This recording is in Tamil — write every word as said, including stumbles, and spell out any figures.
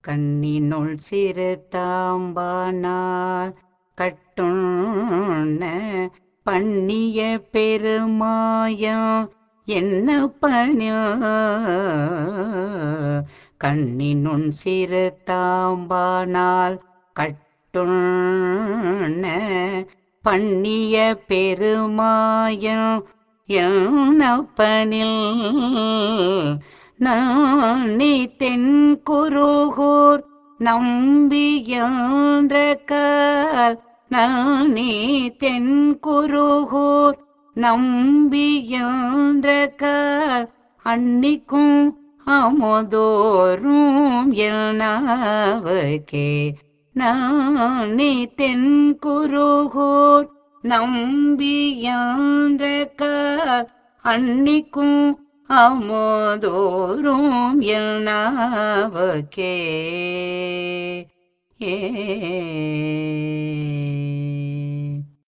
கண்ணினுள் சிறு தாம்பானால் கட்டுண்ண பண்ணிய பெருமாயம் என்ன பணில் கண்ணினுள் சிறு தாம்பானால் கட்டுண்ண பண்ணிய பெருமாயம் என்ன பணில் நானே தென் குருகூர் நம்பியன்ற கால் நானே தென் குருகூர் நம்பியன்ற கால் அன்னிக்கும் அமுதோறும் எல்நாவுக்கே நானே தென் குருகூர் நம்பியன்ற கால் அன்னிக்கும் அமுதோறும் எல்நாவுக்கே ஏ